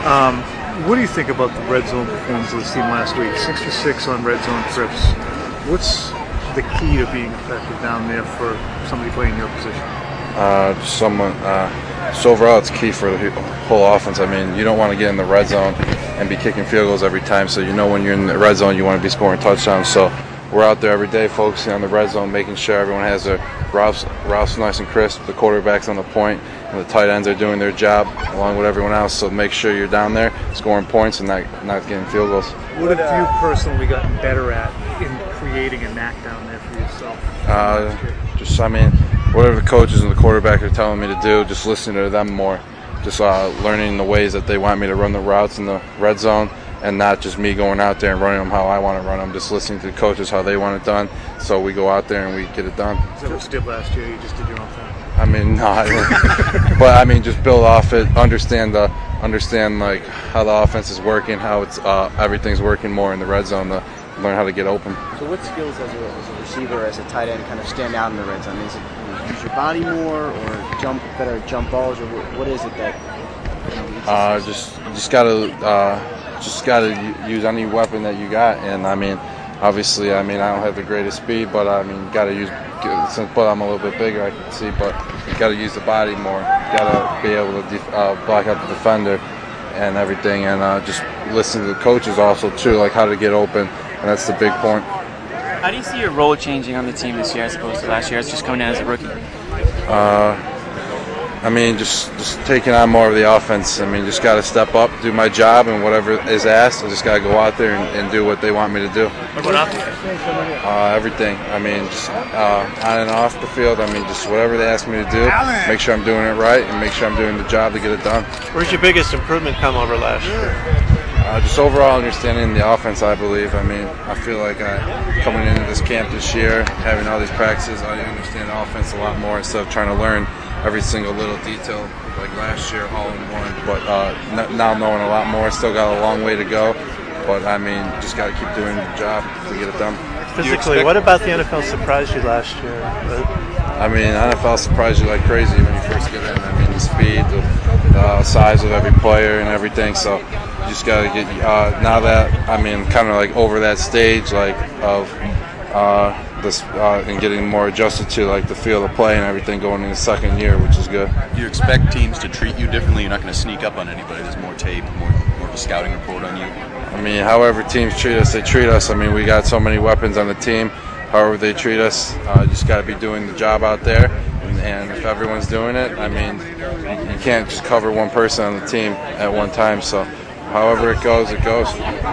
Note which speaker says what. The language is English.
Speaker 1: What do you think about the red zone performance of this team last week? 6 for 6 on red zone trips. What's the key to being effective down there for somebody playing your position?
Speaker 2: So overall, it's key for the whole offense. I mean, you don't want to get in the red zone and be kicking field goals every time. So when you're in the red zone, you want to be scoring touchdowns. So we're out there every day focusing on the red zone, making sure everyone has their routes nice and crisp, the quarterback's on the point, and the tight ends are doing their job along with everyone else. So make sure you're down there scoring points and not getting field goals.
Speaker 1: What have you personally gotten better at in creating a knack down there for yourself?
Speaker 2: Whatever the coaches and the quarterback are telling me to do, just listening to them more. Just learning the ways that they want me to run the routes in the red zone, and not just me going out there and running them how I want to run them. Just listening to the coaches how they want it done, so we go out there and we get it done.
Speaker 1: Is that what you did last year? You just did your own thing?
Speaker 2: I mean, no, I didn't. But I mean, just build off it, understand like how the offense is working, how it's everything's working more in the red zone to learn how to get open.
Speaker 3: So what skills as a receiver, as a tight end, kind of stand out in the red zone? Is it use your body more, or better jump balls, or what is it that?
Speaker 2: Just gotta use any weapon that you got, and I mean, obviously, I don't have the greatest speed, but I mean, gotta use. But I'm a little bit bigger, I can see, but you gotta use the body more. You gotta be able to block out the defender and everything, and just listen to the coaches also too, like how to get open, and that's the big point.
Speaker 4: How do you see your role changing on the team this year as opposed to last year? It's just coming in as a rookie.
Speaker 2: I mean, just taking on more of the offense. I mean, just got to step up, do my job, and whatever is asked, I just got to go out there and do what they want me to do.
Speaker 4: What about
Speaker 2: everything. I mean, just on and off the field. I mean, just whatever they ask me to do, make sure I'm doing it right, and make sure I'm doing the job to get it done.
Speaker 5: Where's your biggest improvement come over last year?
Speaker 2: Just overall understanding the offense, I believe. I mean, I feel like coming into this camp this year, having all these practices, I understand the offense a lot more instead of trying to learn every single little detail like last year all in one. But now knowing a lot more, still got a long way to go. But I mean, just got to keep doing the job to get it done.
Speaker 5: Physically, what about the NFL surprised you last year?
Speaker 2: I mean, NFL surprised you like crazy when you first get in. I mean, the speed, the size of every player and everything. So you just got to get, now that, I mean, kind of like over that stage like of this and getting more adjusted to like the feel of play and everything going in the second year, which is good.
Speaker 6: Do you expect teams to treat you differently? You're not going to sneak up on anybody. There's more tape, more of a scouting report on you.
Speaker 2: I mean, however teams treat us, they treat us. I mean, we got so many weapons on the team. However they treat us, just got to be doing the job out there. And if everyone's doing it, I mean, you can't just cover one person on the team at one time. So however it goes, it goes.